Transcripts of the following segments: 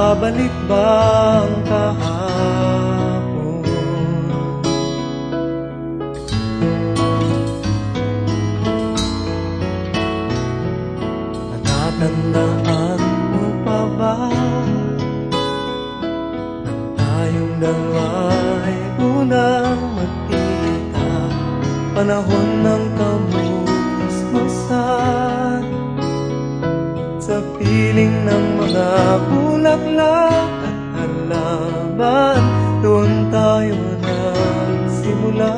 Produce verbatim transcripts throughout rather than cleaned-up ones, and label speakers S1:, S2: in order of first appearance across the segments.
S1: babalik ba ang kahapon? Natatandaan mo pa ba nang tayong dalawa'y unang magkita? Panahon ng kamusmasan, sa piling ng mga bulaklak at halaman, doon tayo nagsimula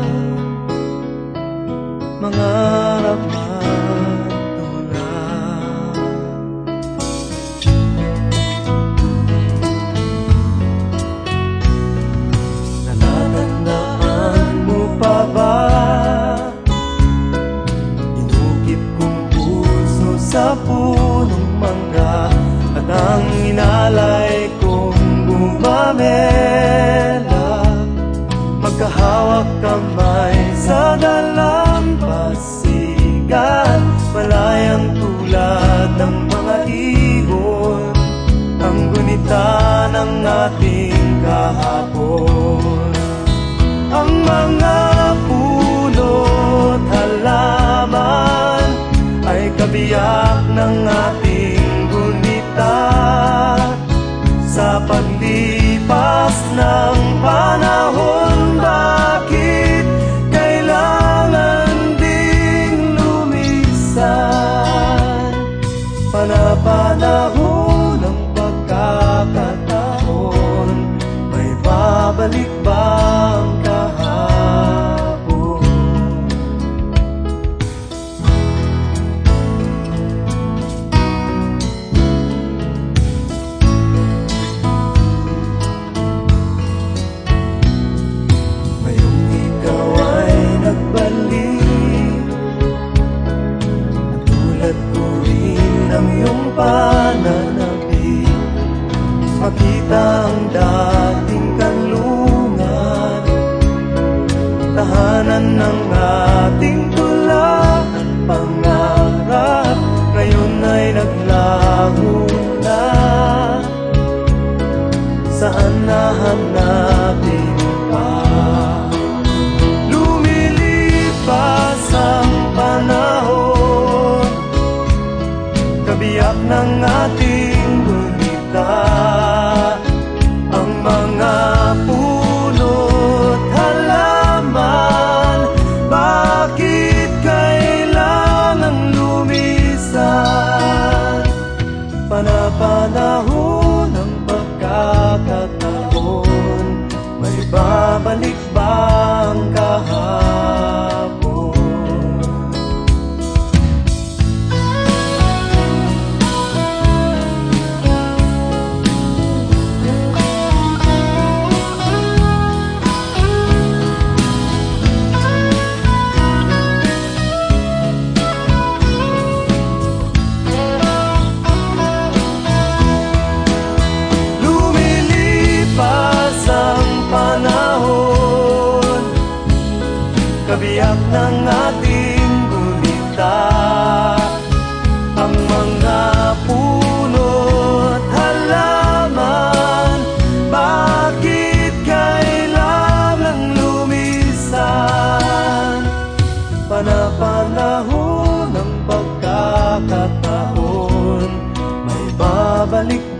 S1: mangarap magtulak. Natatandaan mo pa ba inukit kong puso sa punong mangga, at ang inalay kong bumamela, magkahawak kamay sa dalampasigan, malayang tulad ng mga ibon, ang gunita ng ating kahapon. Ang mga puno't halaman ay kabiyak ng ating gunita, sa paglipas ng panahon. Bakit kailangan ding lumisan? Panapanahon ng pagkakataon, may babalik ba ang kahapon? Ngayong ikaw ay nagbalik, natulad ko rin ang iyong pananabik, makita ang dating kanlungan, tahanan ng ating tula at pangarap, ngayon ay naglaho na. Saan nahanapin pa? Lumilipas ang panahon, kabiyak ng ating gunita, ang mga puno't halaman. Bakit kailangang lumisan? Panapanahon ng pagkakataon, may babalik ba ang kahapon? Kabiyak ng ating gunita, ang mga puno't halaman. Bakit kailangang lumisan? Panapanahon ng pagkakataon, may babalik